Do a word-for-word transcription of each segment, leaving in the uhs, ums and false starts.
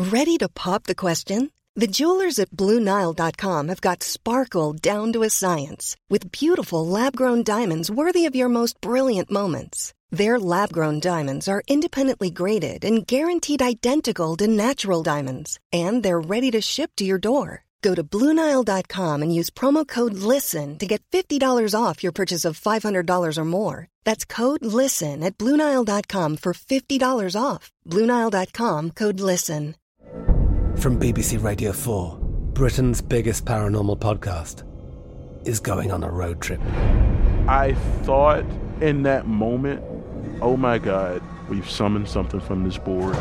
Ready to pop the question? The jewelers at Blue Nile dot com have got sparkle down to a science with beautiful lab-grown diamonds worthy of your most brilliant moments. Their lab-grown diamonds are independently graded and guaranteed identical to natural diamonds, and they're ready to ship to your door. Go to Blue Nile dot com and use promo code LISTEN to get fifty dollars off your purchase of five hundred dollars or more. That's code LISTEN at Blue Nile dot com for fifty dollars off. Blue Nile dot com, code LISTEN. From B B C Radio four, Britain's biggest paranormal podcast is going on a road trip. I thought in that moment, oh my God, we've summoned something from this board.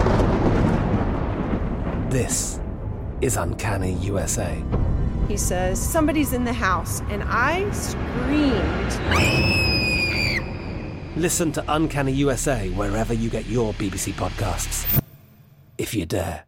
This is Uncanny U S A. He says, somebody's in the house, and I screamed. Listen to Uncanny U S A wherever you get your B B C podcasts, if you dare.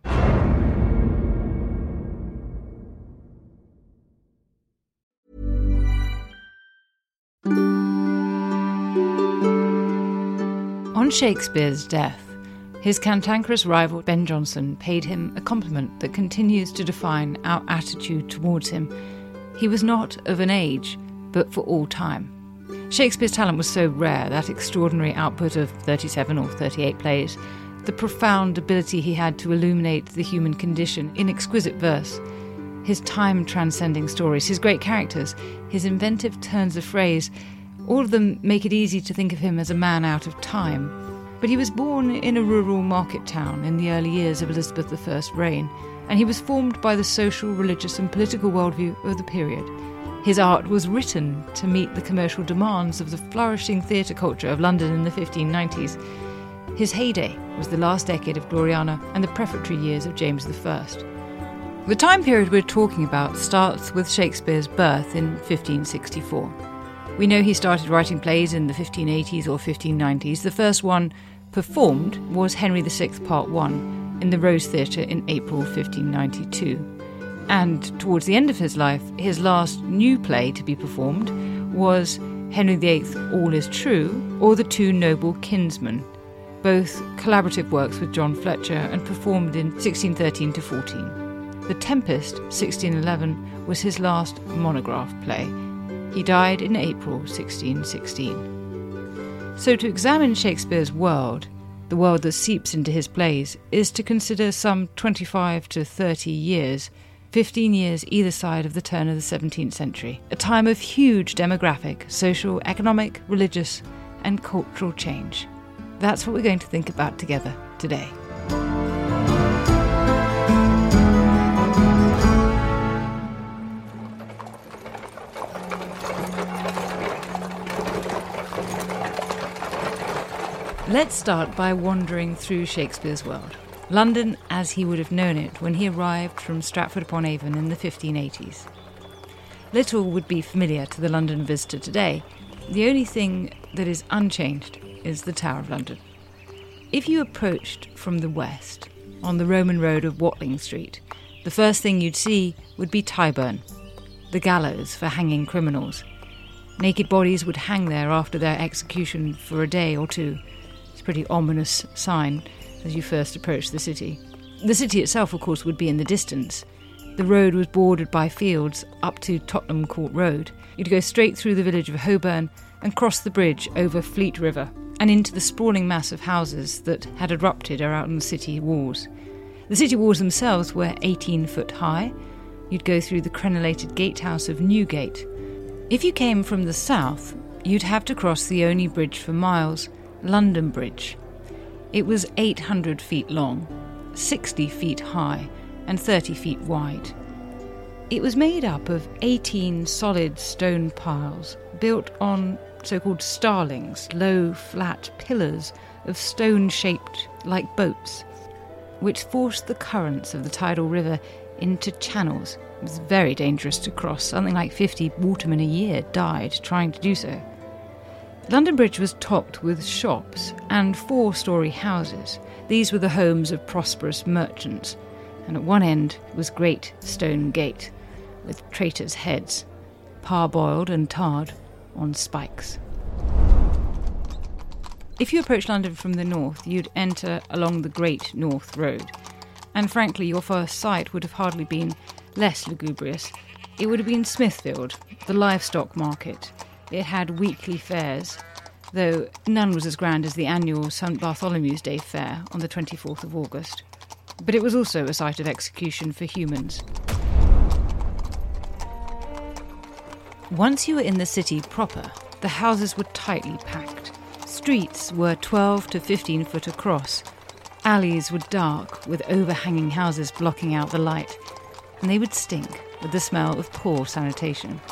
On Shakespeare's death, his cantankerous rival Ben Jonson paid him a compliment that continues to define our attitude towards him. He was not of an age, but for all time. Shakespeare's talent was so rare, that extraordinary output of thirty-seven or thirty-eight plays, the profound ability he had to illuminate the human condition in exquisite verse, his time-transcending stories, his great characters, his inventive turns of phrase, all of them make it easy to think of him as a man out of time. But he was born in a rural market town in the early years of Elizabeth the First's reign, and he was formed by the social, religious and political worldview of the period. His art was written to meet the commercial demands of the flourishing theatre culture of London in the fifteen nineties. His heyday was the last decade of Gloriana and the prefatory years of James the First. The time period we're talking about starts with Shakespeare's birth in fifteen sixty-four. We know he started writing plays in the fifteen eighties or fifteen nineties. The first one performed was Henry the Sixth Part one in the Rose Theatre in April fifteen ninety-two. And towards the end of his life, his last new play to be performed was Henry the Eighth All Is True, or The Two Noble Kinsmen, both collaborative works with John Fletcher and performed in sixteen thirteen to fourteen. The Tempest, sixteen eleven, was his last monograph play. He died in April sixteen sixteen. So to examine Shakespeare's world, the world that seeps into his plays, is to consider some twenty-five to thirty years, fifteen years either side of the turn of the seventeenth century, a time of huge demographic, social, economic, religious and cultural change. That's what we're going to think about together today. Let's start by wandering through Shakespeare's world. London as he would have known it when he arrived from Stratford-upon-Avon in the fifteen eighties. Little would be familiar to the London visitor today. The only thing that is unchanged is the Tower of London. If you approached from the west, on the Roman road of Watling Street, the first thing you'd see would be Tyburn, the gallows for hanging criminals. Naked bodies would hang there after their execution for a day or two. It's a pretty ominous sign as you first approach the city. The city itself, of course, would be in the distance. The road was bordered by fields up to Tottenham Court Road. You'd go straight through the village of Holborn and cross the bridge over Fleet River and into the sprawling mass of houses that had erupted around the city walls. The city walls themselves were eighteen foot high. You'd go through the crenellated gatehouse of Newgate. If you came from the south, you'd have to cross the only bridge for miles, London Bridge. It was eight hundred feet long, sixty feet high, and thirty feet wide. It was made up of eighteen solid stone piles built on so-called starlings, low, flat pillars of stone shaped like boats, which forced the currents of the tidal river into channels. It was very dangerous to cross. Something like fifty watermen a year died trying to do so. London Bridge was topped with shops and four-storey houses. These were the homes of prosperous merchants, and at one end was Great Stone Gate, with traitors' heads, parboiled and tarred on spikes. If you approached London from the north, you'd enter along the Great North Road. And frankly, your first sight would have hardly been less lugubrious. It would have been Smithfield, the livestock market. It had weekly fairs, though none was as grand as the annual Saint Bartholomew's Day fair on the twenty-fourth of August. But it was also a site of execution for humans. Once you were in the city proper, the houses were tightly packed. Streets were twelve to fifteen foot across. Alleys were dark, with overhanging houses blocking out the light, and they would stink with the smell of poor sanitation.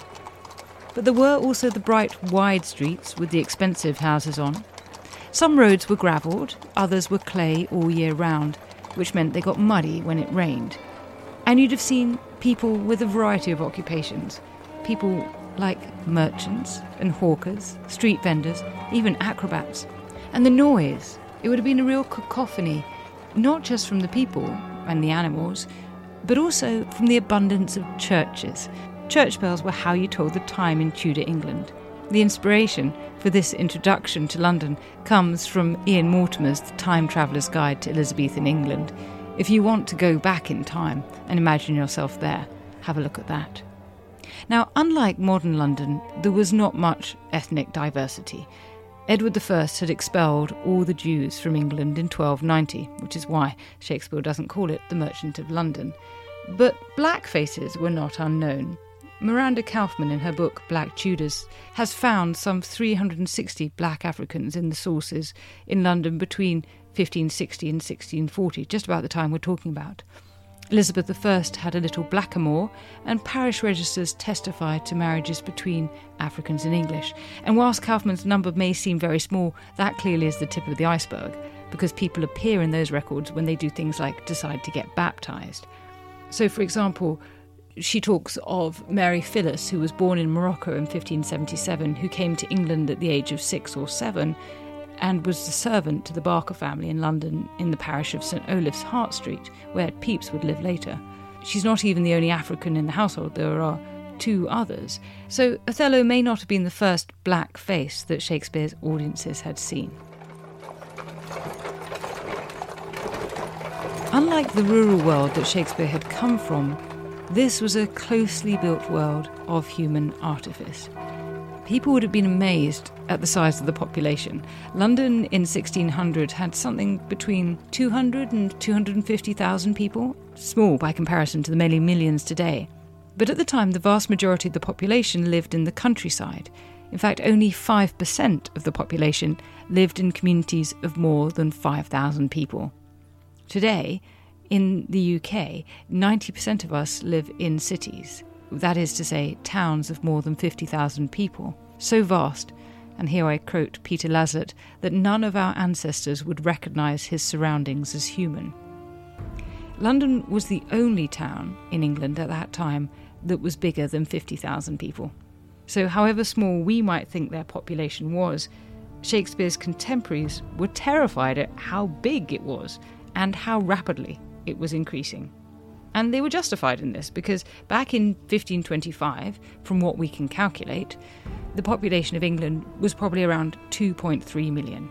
But there were also the bright, wide streets with the expensive houses on. Some roads were gravelled, others were clay all year round, which meant they got muddy when it rained. And you'd have seen people with a variety of occupations. People like merchants and hawkers, street vendors, even acrobats. And the noise, it would have been a real cacophony, not just from the people and the animals, but also from the abundance of churches. Church bells were how you told the time in Tudor England. The inspiration for this introduction to London comes from Ian Mortimer's The Time Traveller's Guide to Elizabethan England. If you want to go back in time and imagine yourself there, have a look at that. Now, unlike modern London, there was not much ethnic diversity. Edward the First had expelled all the Jews from England in twelve ninety, which is why Shakespeare doesn't call it The Merchant of London. But black faces were not unknown. Miranda Kaufman, in her book Black Tudors, has found some three hundred sixty black Africans in the sources in London between fifteen sixty and sixteen forty, just about the time we're talking about. Elizabeth the First had a little blackamoor, and parish registers testified to marriages between Africans and English. And whilst Kaufman's number may seem very small, that clearly is the tip of the iceberg, because people appear in those records when they do things like decide to get baptised. So, for example, she talks of Mary Phyllis, who was born in Morocco in fifteen seventy-seven, who came to England at the age of six or seven, and was the servant to the Barker family in London in the parish of St Olave's, Hart Street, where Pepys would live later. She's not even the only African in the household, there are two others. So Othello may not have been the first black face that Shakespeare's audiences had seen. Unlike the rural world that Shakespeare had come from, this was a closely built world of human artifice. People would have been amazed at the size of the population. London in sixteen hundred had something between two hundred and two hundred fifty thousand people, small by comparison to the many millions today. But at the time, the vast majority of the population lived in the countryside. In fact, only five percent of the population lived in communities of more than five thousand people. Today, in the U K, ninety percent of us live in cities. That is to say, towns of more than fifty thousand people. So vast, and here I quote Peter Laslett, that none of our ancestors would recognise his surroundings as human. London was the only town in England at that time that was bigger than fifty thousand people. So however small we might think their population was, Shakespeare's contemporaries were terrified at how big it was and how rapidly it was increasing. And they were justified in this, because back in fifteen twenty-five, from what we can calculate, the population of England was probably around two point three million.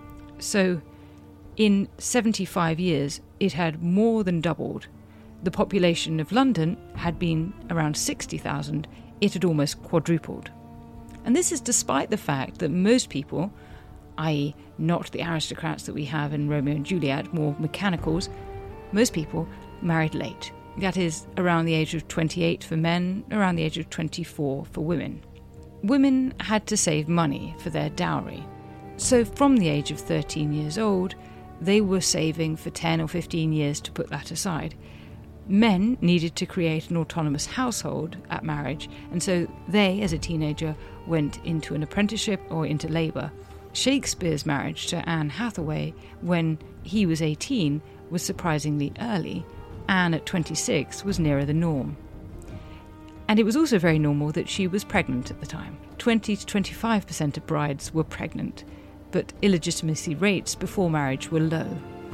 So in seventy-five years, it had more than doubled. The population of London had been around sixty thousand. It had almost quadrupled. And this is despite the fact that most people, that is not the aristocrats that we have in Romeo and Juliet, more mechanicals, most people married late. That is, around the age of twenty-eight for men, around the age of twenty-four for women. Women had to save money for their dowry. So from the age of thirteen years old, they were saving for ten or fifteen years to put that aside. Men needed to create an autonomous household at marriage, and so they, as a teenager, went into an apprenticeship or into labour. Shakespeare's marriage to Anne Hathaway, when he was eighteen, was surprisingly early. Anne at twenty-six was nearer the norm. And it was also very normal that she was pregnant at the time. twenty to twenty-five percent of brides were pregnant, but illegitimacy rates before marriage were low.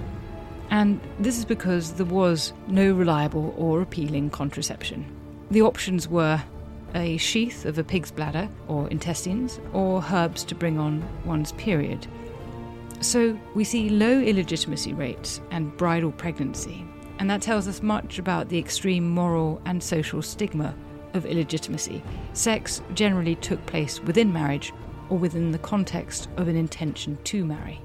And this is because there was no reliable or appealing contraception. The options were a sheath of a pig's bladder or intestines, or herbs to bring on one's period. So we see low illegitimacy rates and bridal pregnancy, And that tells us much about the extreme moral and social stigma of illegitimacy. Sex generally took place within marriage or within the context of an intention to marry.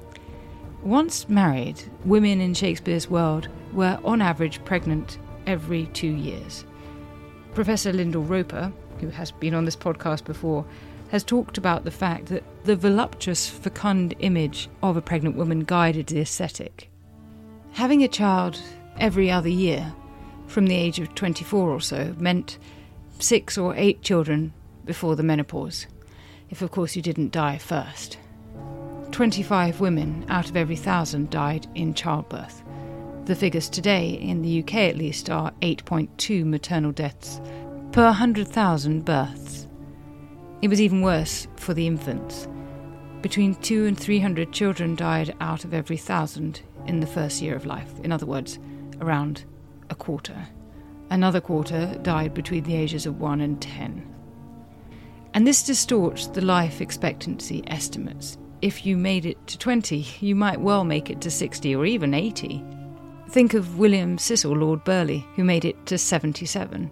Once married, women in Shakespeare's world were on average pregnant every two years. Professor Lyndall Roper, who has been on this podcast before, has talked about the fact that the voluptuous, fecund image of a pregnant woman guided the aesthetic. Having a child every other year, from the age of twenty-four or so, meant six or eight children before the menopause, if of course you didn't die first. twenty-five women out of every thousand died in childbirth. The figures today, in the U K at least, are eight point two maternal deaths per one hundred thousand births. It was even worse for the infants. Between two and three hundred children died out of every thousand in the first year of life. In other words, around a quarter. Another quarter died between the ages of one and ten. And this distorts the life expectancy estimates. If you made it to twenty, you might well make it to sixty or even eighty. Think of William Cecil, Lord Burleigh, who made it to seventy-seven.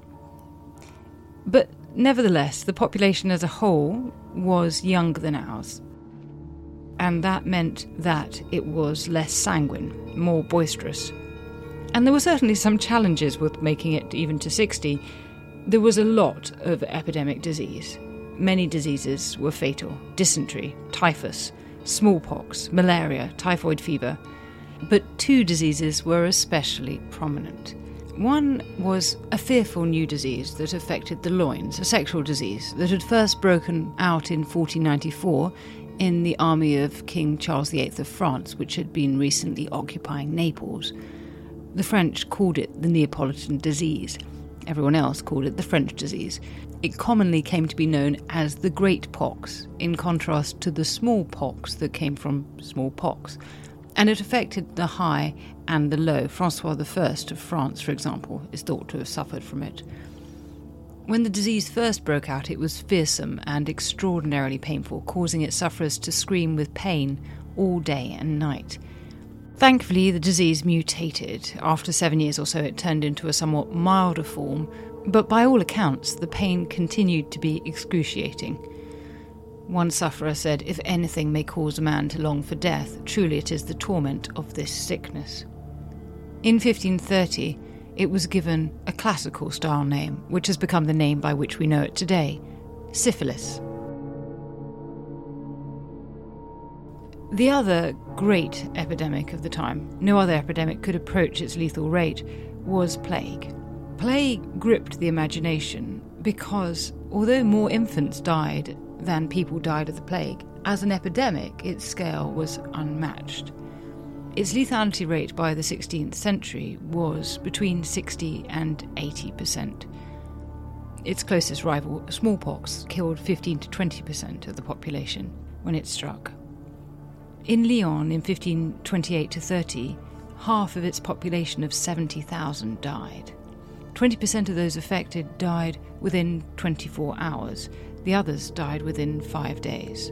But nevertheless, the population as a whole was younger than ours. And that meant that it was less sanguine, more boisterous. And there were certainly some challenges with making it even to sixty. There was a lot of epidemic disease. Many diseases were fatal: dysentery, typhus, smallpox, malaria, typhoid fever. But two diseases were especially prominent. One was a fearful new disease that affected the loins, a sexual disease that had first broken out in fourteen ninety-four in the army of King Charles the Eighth of France, which had been recently occupying Naples. The French called it the Neapolitan disease. Everyone else called it the French disease. It commonly came to be known as the Great Pox, in contrast to the smallpox that came from smallpox. And it affected the high and the low. Francois the First of France, for example, is thought to have suffered from it. When the disease first broke out, it was fearsome and extraordinarily painful, causing its sufferers to scream with pain all day and night. Thankfully, the disease mutated. After seven years or so, it turned into a somewhat milder form, but by all accounts, the pain continued to be excruciating. One sufferer said, "If anything may cause a man to long for death, truly it is the torment of this sickness." In fifteen thirty, it was given a classical style name, which has become the name by which we know it today: syphilis. The other great epidemic of the time, no other epidemic could approach its lethal rate, was plague. Plague gripped the imagination because, although more infants died than people died of the plague, as an epidemic, its scale was unmatched. Its lethality rate by the sixteenth century was between sixty and eighty percent. Its closest rival, smallpox, killed fifteen to twenty percent of the population when it struck. In Lyon in fifteen twenty-eight to thirty, half of its population of seventy thousand died. twenty percent of those affected died within twenty-four hours. The others died within five days.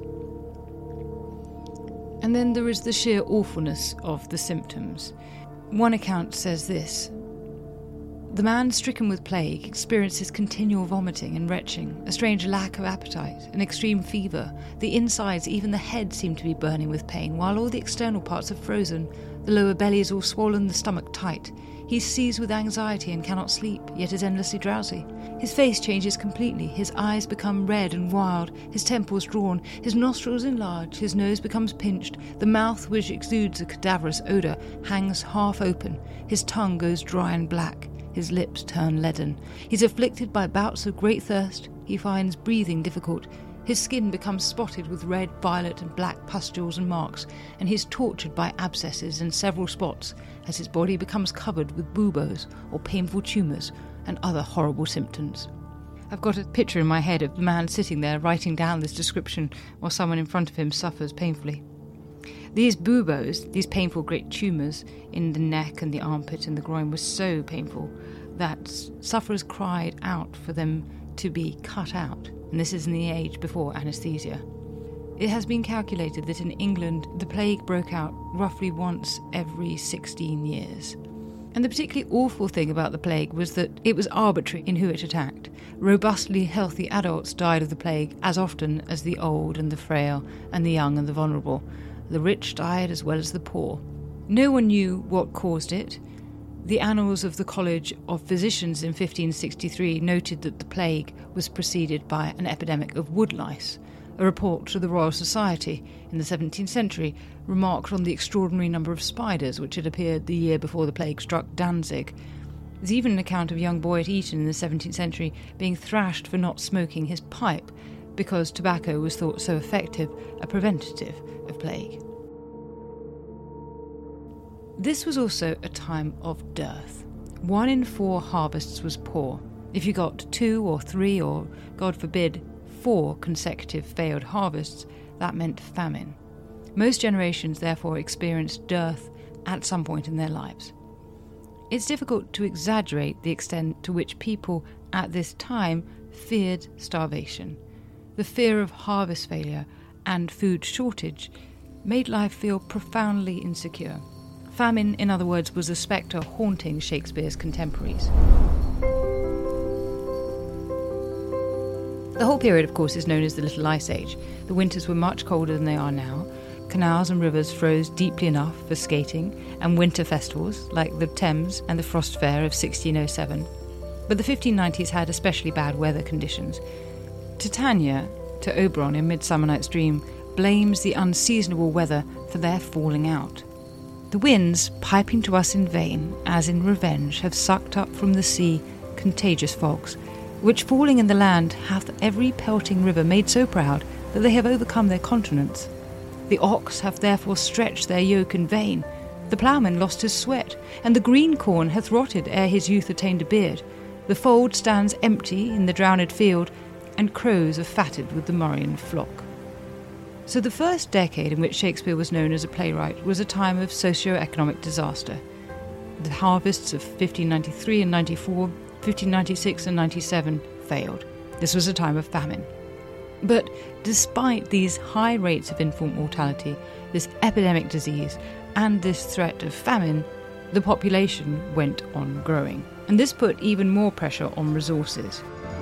And then there is the sheer awfulness of the symptoms. One account says this: "The man stricken with plague experiences continual vomiting and retching, a strange lack of appetite, an extreme fever. The insides, even the head, seem to be burning with pain, while all the external parts are frozen. The lower belly is all swollen, the stomach tight. He is seized with anxiety and cannot sleep, yet is endlessly drowsy. His face changes completely, his eyes become red and wild, his temples drawn, his nostrils enlarge, his nose becomes pinched, the mouth, which exudes a cadaverous odour, hangs half open, his tongue goes dry and black, his lips turn leaden. He is afflicted by bouts of great thirst, he finds breathing difficult, his skin becomes spotted with red, violet and black pustules and marks, and he is tortured by abscesses in several spots as his body becomes covered with buboes or painful tumours and other horrible symptoms." I've got a picture in my head of the man sitting there writing down this description while someone in front of him suffers painfully. These buboes, these painful great tumours in the neck and the armpit and the groin, were so painful that sufferers cried out for them to be cut out, and this is in the age before anaesthesia. It has been calculated that in England the plague broke out roughly once every sixteen years. And the particularly awful thing about the plague was that it was arbitrary in who it attacked. Robustly healthy adults died of the plague as often as the old and the frail and the young and the vulnerable. The rich died as well as the poor. No one knew what caused it. The Annals of the College of Physicians in fifteen sixty-three noted that the plague was preceded by an epidemic of wood lice. A report to the Royal Society in the seventeenth century remarked on the extraordinary number of spiders which had appeared the year before the plague struck Danzig. There's even an account of a young boy at Eton in the seventeenth century being thrashed for not smoking his pipe because tobacco was thought so effective a preventative of plague. This was also a time of dearth. One in four harvests was poor. If you got two or three or, God forbid, four consecutive failed harvests, that meant famine. Most generations therefore experienced dearth at some point in their lives. It's difficult to exaggerate the extent to which people at this time feared starvation. The fear of harvest failure and food shortage made life feel profoundly insecure. Famine, in other words, was a spectre haunting Shakespeare's contemporaries. The whole period, of course, is known as the Little Ice Age. The winters were much colder than they are now. Canals and rivers froze deeply enough for skating and winter festivals like the Thames and the Frost Fair of sixteen oh seven. But the fifteen nineties had especially bad weather conditions. Titania, to Oberon in Midsummer Night's Dream, blames the unseasonable weather for their falling out. The winds, piping to us in vain, as in revenge, have sucked up from the sea contagious fogs, which falling in the land hath every pelting river made so proud that they have overcome their continents. The ox have therefore stretched their yoke in vain, the ploughman lost his sweat, and the green corn hath rotted ere his youth attained a beard. The fold stands empty in the drowned field, and crows are fatted with the murrian flock. So the first decade in which Shakespeare was known as a playwright was a time of socio-economic disaster. The harvests of fifteen ninety-three and ninety-four, fifteen ninety-six and ninety-seven failed. This was a time of famine. But despite these high rates of infant mortality, this epidemic disease, and this threat of famine, the population went on growing. And this put even more pressure on resources.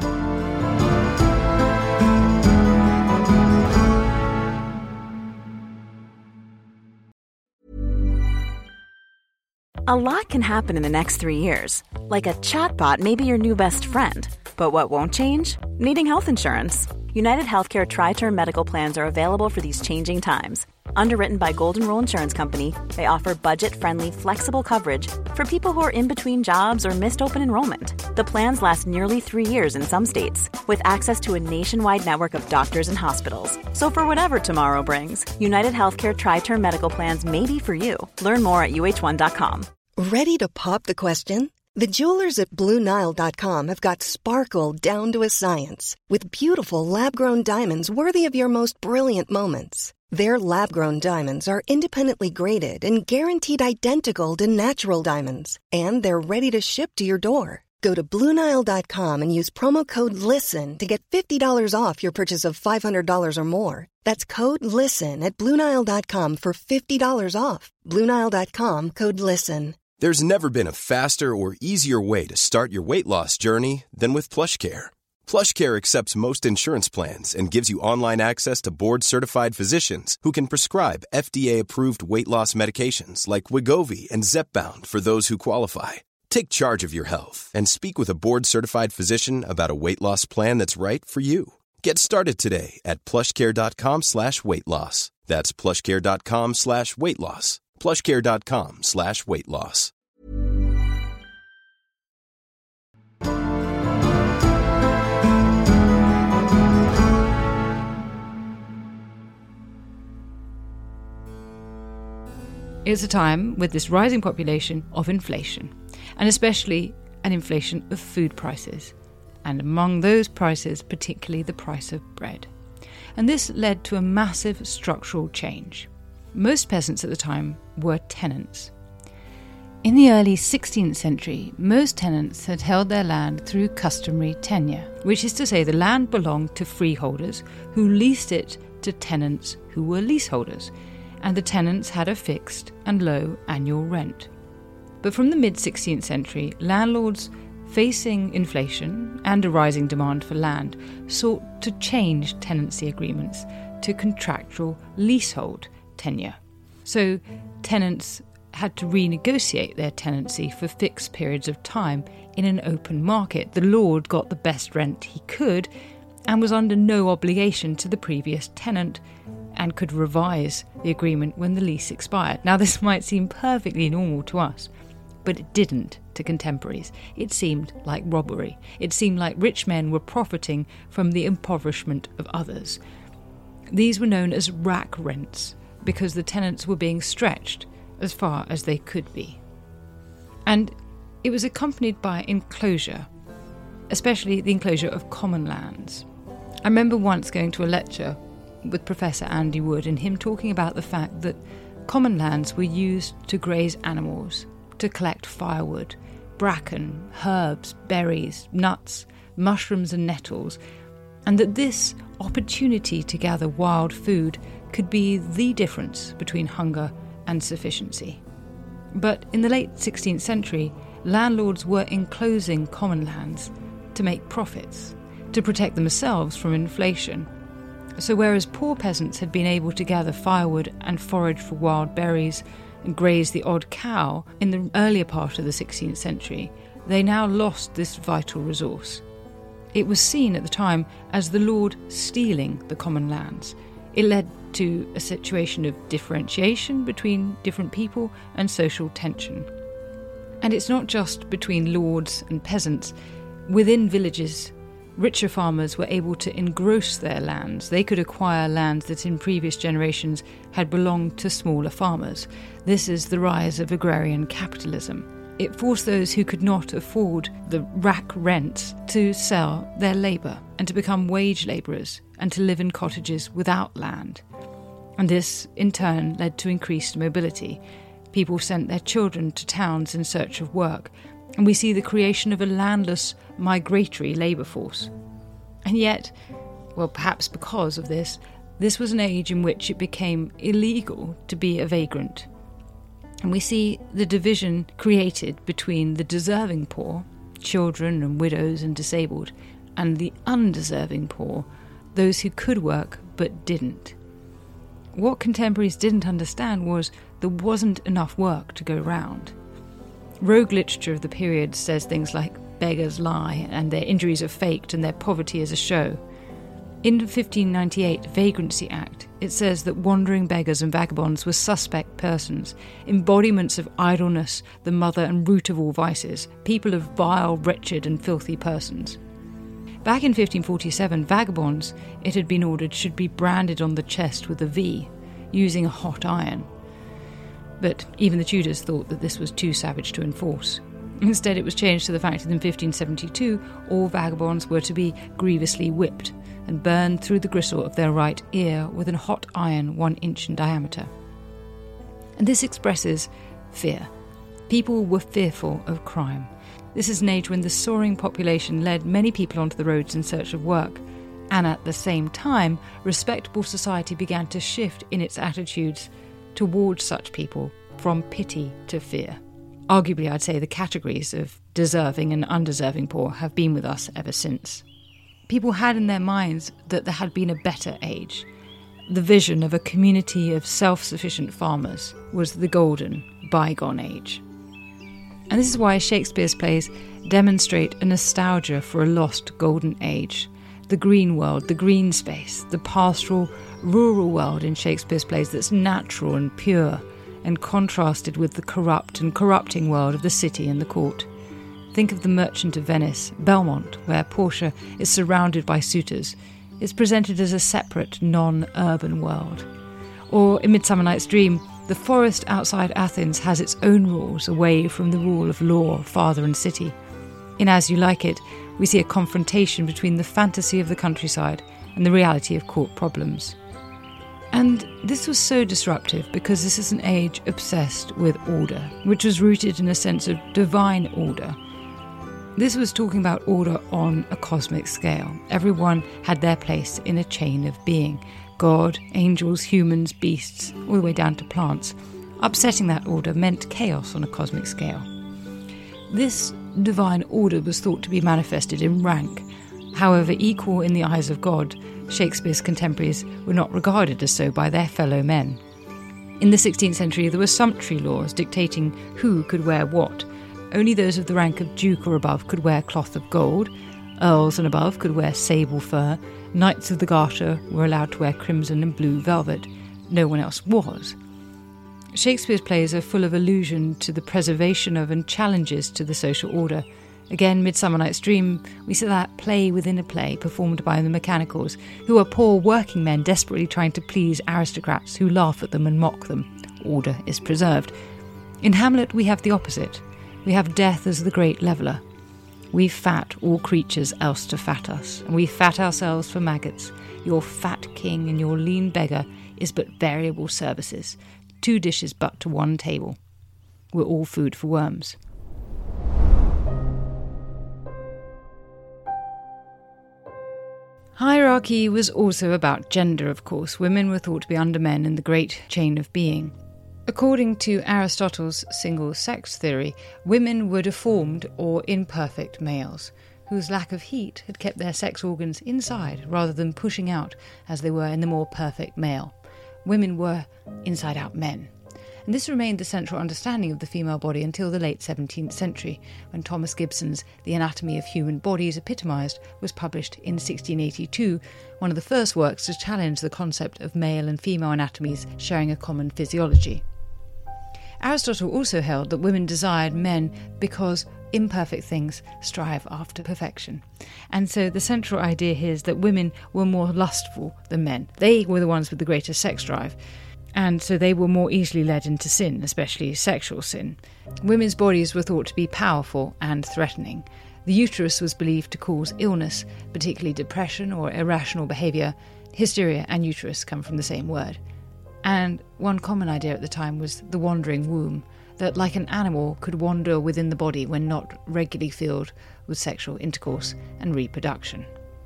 A lot can happen in the next three years. Like a chatbot may be your new best friend. But what won't change? Needing health insurance. United Healthcare Tri-Term Medical Plans are available for these changing times. Underwritten by Golden Rule Insurance Company, they offer budget-friendly, flexible coverage for people who are in between jobs or missed open enrollment. The plans last nearly three years in some states, with access to a nationwide network of doctors and hospitals. So for whatever tomorrow brings, United Healthcare Tri-Term Medical Plans may be for you. Learn more at U H one dot com. Ready to pop the question? The jewelers at Blue Nile dot com have got sparkle down to a science with beautiful lab-grown diamonds worthy of your most brilliant moments. Their lab-grown diamonds are independently graded and guaranteed identical to natural diamonds, and they're ready to ship to your door. Go to Blue Nile dot com and use promo code LISTEN to get fifty dollars off your purchase of five hundred dollars or more. That's code LISTEN at Blue Nile dot com for fifty dollars off. Blue Nile dot com, code LISTEN. There's never been a faster or easier way to start your weight loss journey than with PlushCare. PlushCare accepts most insurance plans and gives you online access to board-certified physicians who can prescribe F D A-approved weight loss medications like Wegovy and Zepbound for those who qualify. Take charge of your health and speak with a board-certified physician about a weight loss plan that's right for you. Get started today at plushcare.com slash weight loss. That's plushcare.com slash weight loss. plushcare.com slash weight loss. It's a time with this rising population of inflation, and especially an inflation of food prices, and among those prices, particularly the price of bread. And this led to a massive structural change. Most peasants at the time were tenants. In the early sixteenth century, most tenants had held their land through customary tenure, which is to say the land belonged to freeholders who leased it to tenants who were leaseholders, and the tenants had a fixed and low annual rent. But from the mid-sixteenth century, landlords facing inflation and a rising demand for land sought to change tenancy agreements to contractual leasehold tenure. So tenants had to renegotiate their tenancy for fixed periods of time in an open market. The lord got the best rent he could and was under no obligation to the previous tenant and could revise the agreement when the lease expired. Now, this might seem perfectly normal to us, but it didn't to contemporaries. It seemed like robbery. It seemed like rich men were profiting from the impoverishment of others. These were known as rack rents because the tenants were being stretched as far as they could be. And it was accompanied by enclosure, especially the enclosure of common lands. I remember once going to a lecture with Professor Andy Wood and him talking about the fact that common lands were used to graze animals, to collect firewood, bracken, herbs, berries, nuts, mushrooms and nettles, and that this opportunity to gather wild food could be the difference between hunger and sufficiency. But in the late sixteenth century, landlords were enclosing common lands to make profits, to protect themselves from inflation. So whereas poor peasants had been able to gather firewood and forage for wild berries and graze the odd cow in the earlier part of the sixteenth century, they now lost this vital resource. It was seen at the time as the lord stealing the common lands. It led to a situation of differentiation between different people and social tension. And it's not just between lords and peasants. Within villages, richer farmers were able to engross their lands. They could acquire lands that in previous generations had belonged to smaller farmers. This is the rise of agrarian capitalism. It forced those who could not afford the rack rents to sell their labour and to become wage labourers and to live in cottages without land. And this, in turn, led to increased mobility. People sent their children to towns in search of work, and we see the creation of a landless, migratory labour force. And yet, well, perhaps because of this, this was an age in which it became illegal to be a vagrant. And we see the division created between the deserving poor, children and widows and disabled, and the undeserving poor, those who could work but didn't. What contemporaries didn't understand was there wasn't enough work to go round. Rogue literature of the period says things like beggars lie and their injuries are faked and their poverty is a show. In the fifteen ninety-eight Vagrancy Act, it says that wandering beggars and vagabonds were suspect persons, embodiments of idleness, the mother and root of all vices, people of vile, wretched and filthy persons. Back in fifteen forty-seven, vagabonds, it had been ordered, should be branded on the chest with a V, using a hot iron. But even the Tudors thought that this was too savage to enforce. Instead, it was changed to the fact that in fifteen seventy-two, all vagabonds were to be grievously whipped and burned through the gristle of their right ear with a hot iron one inch in diameter. And this expresses fear. People were fearful of crime. This is an age when the soaring population led many people onto the roads in search of work, and at the same time, respectable society began to shift in its attitudes towards such people from pity to fear. Arguably, I'd say the categories of deserving and undeserving poor have been with us ever since. People had in their minds that there had been a better age. The vision of a community of self-sufficient farmers was the golden, bygone age. And this is why Shakespeare's plays demonstrate a nostalgia for a lost golden age. The green world, the green space, the pastoral, rural world in Shakespeare's plays that's natural and pure, and contrasted with the corrupt and corrupting world of the city and the court. Think of The Merchant of Venice, Belmont, where Portia is surrounded by suitors. It's presented as a separate, non-urban world. Or in Midsummer Night's Dream, the forest outside Athens has its own rules away from the rule of law, father and city. In As You Like It, we see a confrontation between the fantasy of the countryside and the reality of court problems. And this was so disruptive because this is an age obsessed with order, which was rooted in a sense of divine order. This was talking about order on a cosmic scale. Everyone had their place in a chain of being. God, angels, humans, beasts, all the way down to plants. Upsetting that order meant chaos on a cosmic scale. This divine order was thought to be manifested in rank. However, equal in the eyes of God, Shakespeare's contemporaries were not regarded as so by their fellow men. In the sixteenth century, there were sumptuary laws dictating who could wear what. Only those of the rank of duke or above could wear cloth of gold, earls and above could wear sable fur, knights of the garter were allowed to wear crimson and blue velvet. No one else was. Shakespeare's plays are full of allusion to the preservation of and challenges to the social order. Again, Midsummer Night's Dream, we see that play within a play performed by the mechanicals, who are poor working men desperately trying to please aristocrats who laugh at them and mock them. Order is preserved. In Hamlet, we have the opposite. We have death as the great leveller. We fat all creatures else to fat us, and we fat ourselves for maggots. Your fat king and your lean beggar is but variable services. Two dishes but to one table. We're all food for worms. Hierarchy was also about gender, of course. Women were thought to be under men in the great chain of being. According to Aristotle's single-sex theory, women were deformed or imperfect males, whose lack of heat had kept their sex organs inside rather than pushing out as they were in the more perfect male. Women were inside-out men. And this remained the central understanding of the female body until the late seventeenth century, when Thomas Gibson's The Anatomy of Human Bodies Epitomised was published in sixteen eighty-two, one of the first works to challenge the concept of male and female anatomies sharing a common physiology. Aristotle also held that women desired men because imperfect things strive after perfection. And so the central idea here is that women were more lustful than men. They were the ones with the greatest sex drive. And so they were more easily led into sin, especially sexual sin. Women's bodies were thought to be powerful and threatening. The uterus was believed to cause illness, particularly depression or irrational behaviour. Hysteria and uterus come from the same word. And one common idea at the time was the wandering womb, that like an animal could wander within the body when not regularly filled with sexual intercourse and reproduction.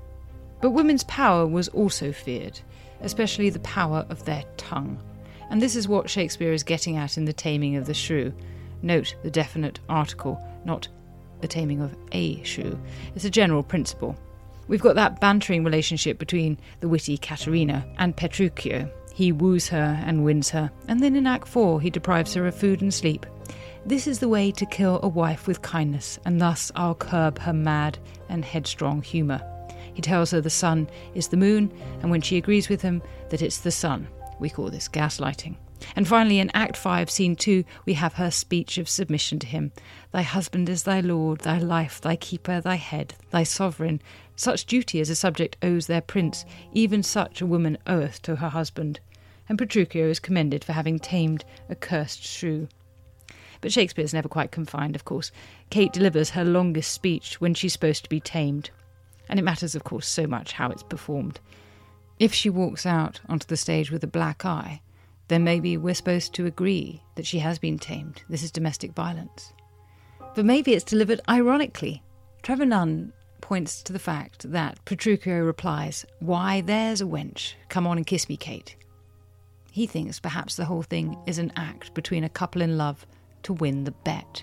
But women's power was also feared, especially the power of their tongue. And this is what Shakespeare is getting at in The Taming of the Shrew. Note the definite article, not the taming of a shrew. It's a general principle. We've got that bantering relationship between the witty Caterina and Petruchio. He woos her and wins her, and then in Act four he deprives her of food and sleep. This is the way to kill a wife with kindness, and thus I'll curb her mad and headstrong humour. He tells her the sun is the moon, and when she agrees with him, that it's the sun. We call this gaslighting. And finally, in Act five, Scene two, we have her speech of submission to him. Thy husband is thy lord, thy life, thy keeper, thy head, thy sovereign. Such duty as a subject owes their prince, even such a woman oweth to her husband. And Petruchio is commended for having tamed a cursed shrew. But Shakespeare's never quite confined, of course. Kate delivers her longest speech when she's supposed to be tamed. And it matters, of course, so much how it's performed. If she walks out onto the stage with a black eye, then maybe we're supposed to agree that she has been tamed. This is domestic violence. But maybe it's delivered ironically. Trevor Nunn points to the fact that Petruchio replies, "Why, there's a wench. Come on and kiss me, Kate." He thinks perhaps the whole thing is an act between a couple in love to win the bet.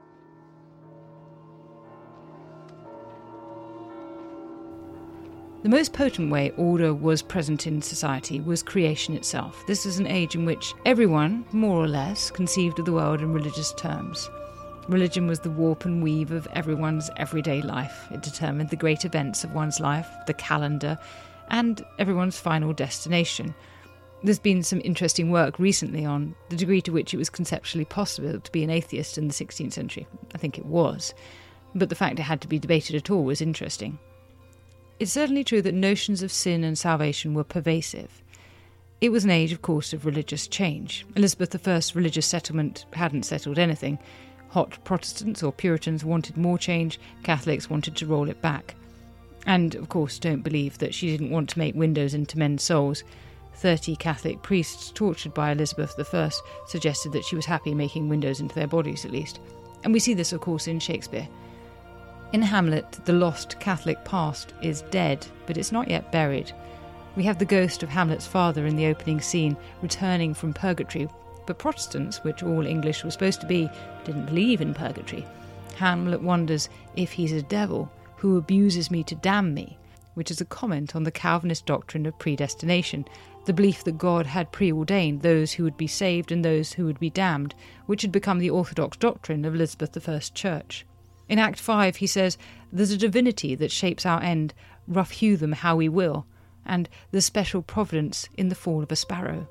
The most potent way order was present in society was creation itself. This is an age in which everyone, more or less, conceived of the world in religious terms. Religion was the warp and weave of everyone's everyday life. It determined the great events of one's life, the calendar, and everyone's final destination. There's been some interesting work recently on the degree to which it was conceptually possible to be an atheist in the sixteenth century. I think it was. But the fact it had to be debated at all was interesting. It's certainly true that notions of sin and salvation were pervasive. It was an age, of course, of religious change. Elizabeth the First's religious settlement hadn't settled anything. Hot Protestants or Puritans wanted more change, Catholics wanted to roll it back. And, of course, don't believe that she didn't want to make windows into men's souls. Thirty Catholic priests tortured by Elizabeth the First suggested that she was happy making windows into their bodies, at least. And we see this, of course, in Shakespeare. In Hamlet, the lost Catholic past is dead, but it's not yet buried. We have the ghost of Hamlet's father in the opening scene, returning from purgatory, but Protestants, which all English was supposed to be, didn't believe in purgatory. Hamlet wonders if he's a devil who abuses me to damn me, which is a comment on the Calvinist doctrine of predestination, the belief that God had preordained those who would be saved and those who would be damned, which had become the orthodox doctrine of Elizabeth the First Church. In Act five he says, "There's a divinity that shapes our end, rough hew them how we will, and there's special providence in the fall of a sparrow."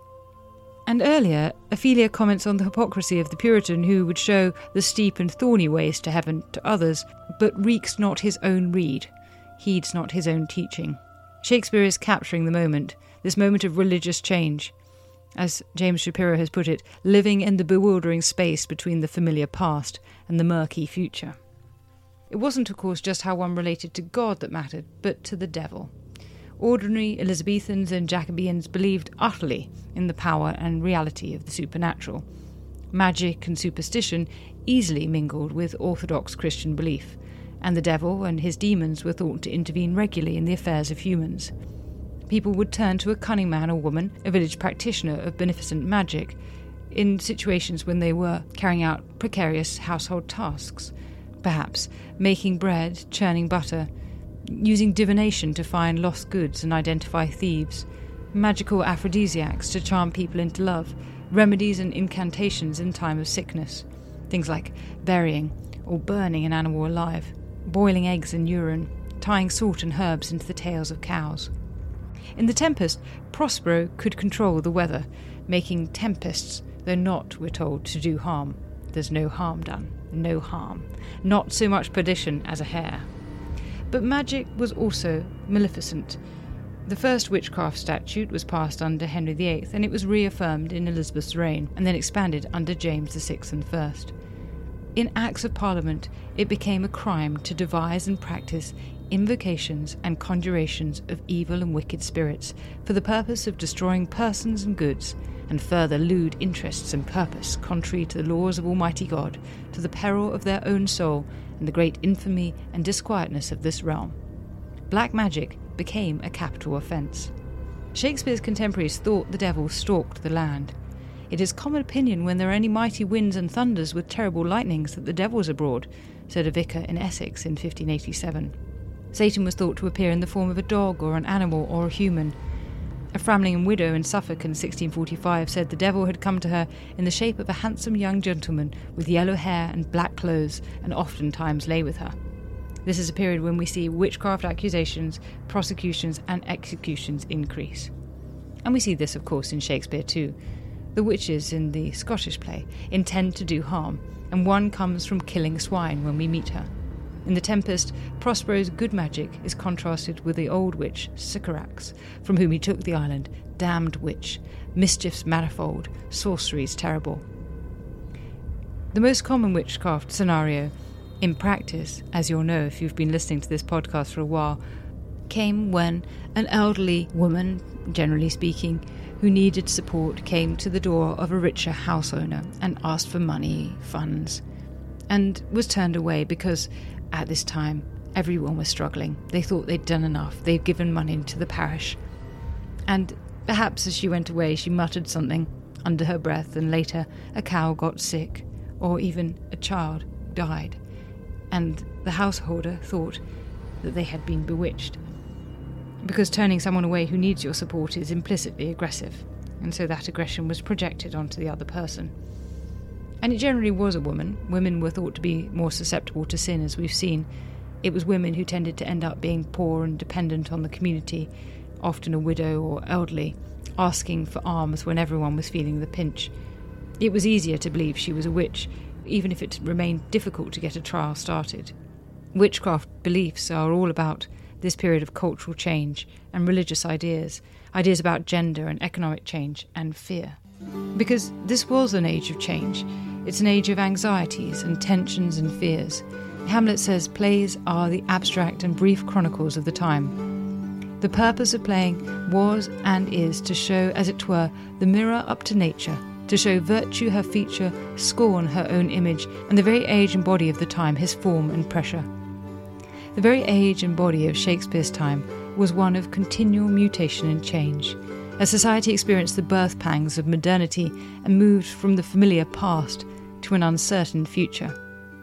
And earlier, Ophelia comments on the hypocrisy of the Puritan who would show the steep and thorny ways to heaven to others, but reeks not his own reed, heeds not his own teaching. Shakespeare is capturing the moment, this moment of religious change. As James Shapiro has put it, living in the bewildering space between the familiar past and the murky future. It wasn't, of course, just how one related to God that mattered, but to the devil. Ordinary Elizabethans and Jacobeans believed utterly in the power and reality of the supernatural. Magic and superstition easily mingled with orthodox Christian belief, and the devil and his demons were thought to intervene regularly in the affairs of humans. People would turn to a cunning man or woman, a village practitioner of beneficent magic, in situations when they were carrying out precarious household tasks, perhaps making bread, churning butter, using divination to find lost goods and identify thieves, magical aphrodisiacs to charm people into love, remedies and incantations in time of sickness, things like burying or burning an animal alive, boiling eggs in urine, tying salt and herbs into the tails of cows. In The Tempest, Prospero could control the weather, making tempests, though not, we're told, to do harm. There's no harm done, no harm, not so much perdition as a hair. But magic was also maleficent. The first witchcraft statute was passed under Henry the Eighth, and it was reaffirmed in Elizabeth's reign, and then expanded under James the Sixth and First. In Acts of Parliament, it became a crime to devise and practice invocations and conjurations of evil and wicked spirits for the purpose of destroying persons and goods, and further lewd interests and purpose contrary to the laws of Almighty God, to the peril of their own soul and the great infamy and disquietness of this realm. Black magic became a capital offence. Shakespeare's contemporaries thought the devil stalked the land. It is common opinion when there are any mighty winds and thunders with terrible lightnings that the devil's abroad, said a vicar in Essex in fifteen eighty-seven. Satan was thought to appear in the form of a dog or an animal or a human. A Framlingham widow in Suffolk in sixteen forty-five said the devil had come to her in the shape of a handsome young gentleman with yellow hair and black clothes, and oftentimes lay with her. This is a period when we see witchcraft accusations, prosecutions and executions increase. And we see this, of course, in Shakespeare too. The witches in the Scottish play intend to do harm, and one comes from killing swine when we meet her. In The Tempest, Prospero's good magic is contrasted with the old witch, Sycorax, from whom he took the island, damned witch, mischiefs manifold, sorceries terrible. The most common witchcraft scenario, in practice, as you'll know if you've been listening to this podcast for a while, came when an elderly woman, generally speaking, who needed support came to the door of a richer house owner and asked for money, funds, and was turned away because at this time everyone was struggling. They thought they'd done enough. They'd given money to the parish. And perhaps as she went away she muttered something under her breath, and later a cow got sick, or even a child died, and the householder thought that they had been bewitched. Because turning someone away who needs your support is implicitly aggressive, and so that aggression was projected onto the other person. And it generally was a woman. Women were thought to be more susceptible to sin, as we've seen. It was women who tended to end up being poor and dependent on the community, often a widow or elderly, asking for alms when everyone was feeling the pinch. It was easier to believe she was a witch, even if it remained difficult to get a trial started. Witchcraft beliefs are all about this period of cultural change and religious ideas, ideas about gender and economic change and fear. Because this was an age of change. It's an age of anxieties and tensions and fears. Hamlet says plays are the abstract and brief chronicles of the time. The purpose of playing was and is to show, as it were, the mirror up to nature, to show virtue her feature, scorn her own image, and the very age and body of the time his form and pressure. The very age and body of Shakespeare's time was one of continual mutation and change, as society experienced the birth pangs of modernity and moved from the familiar past to an uncertain future.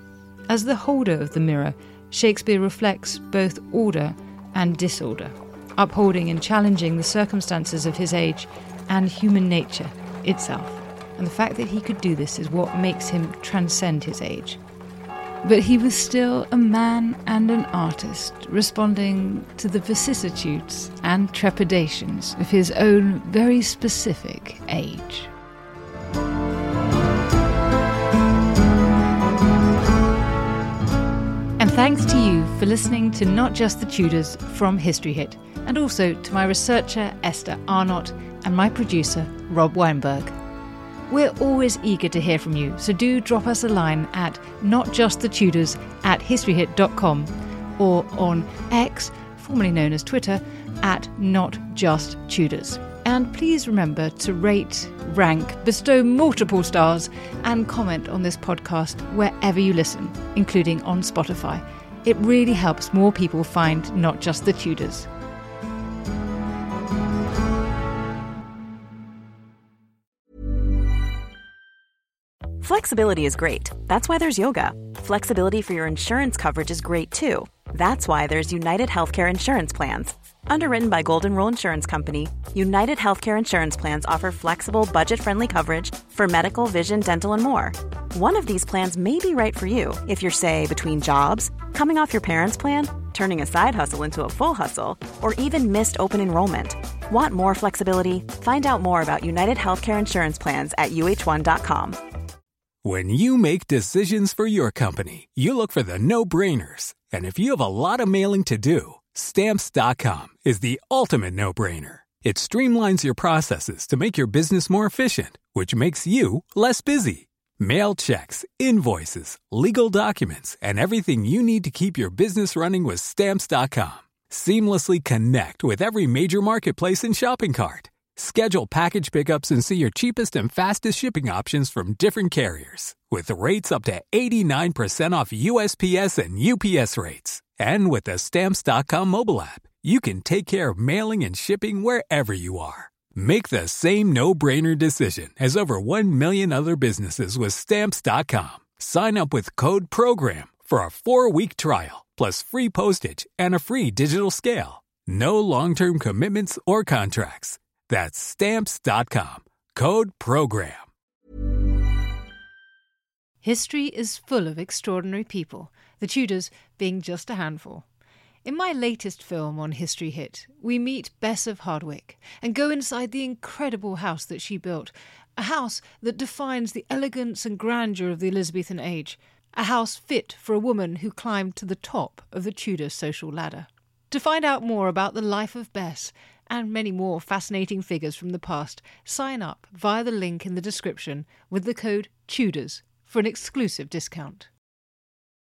As the holder of the mirror, Shakespeare reflects both order and disorder, upholding and challenging the circumstances of his age and human nature itself. And the fact that he could do this is what makes him transcend his age. But he was still a man and an artist, responding to the vicissitudes and trepidations of his own very specific age. And thanks to you for listening to Not Just the Tudors from History Hit, and also to my researcher Esther Arnott and my producer Rob Weinberg. We're always eager to hear from you, so do drop us a line at notjustthetudors at historyhit dot com or on X, formerly known as Twitter, at notjusttudors. And please remember to rate, rank, bestow multiple stars, and comment on this podcast wherever you listen, including on Spotify. It really helps more people find Not Just the Tudors. Flexibility is great. That's why there's yoga. Flexibility for your insurance coverage is great too. That's why there's United Healthcare Insurance Plans. Underwritten by Golden Rule Insurance Company, United Healthcare Insurance Plans offer flexible, budget-friendly coverage for medical, vision, dental, and more. One of these plans may be right for you if you're, say, between jobs, coming off your parents' plan, turning a side hustle into a full hustle, or even missed open enrollment. Want more flexibility? Find out more about United Healthcare Insurance Plans at U H one dot com. When you make decisions for your company, you look for the no-brainers. And if you have a lot of mailing to do, Stamps dot com is the ultimate no-brainer. It streamlines your processes to make your business more efficient, which makes you less busy. Mail checks, invoices, legal documents, and everything you need to keep your business running with Stamps dot com. Seamlessly connect with every major marketplace and shopping cart. Schedule package pickups and see your cheapest and fastest shipping options from different carriers, with rates up to eighty-nine percent off U S P S and U P S rates. And with the Stamps dot com mobile app, you can take care of mailing and shipping wherever you are. Make the same no-brainer decision as over one million other businesses with Stamps dot com. Sign up with code PROGRAM for a four-week trial, plus free postage and a free digital scale. No long-term commitments or contracts. That's Stamps dot com. Code PROGRAM. History is full of extraordinary people, the Tudors being just a handful. In my latest film on History Hit, we meet Bess of Hardwick and go inside the incredible house that she built, a house that defines the elegance and grandeur of the Elizabethan age, a house fit for a woman who climbed to the top of the Tudor social ladder. To find out more about the life of Bess and many more fascinating figures from the past, sign up via the link in the description with the code TUDORS for an exclusive discount.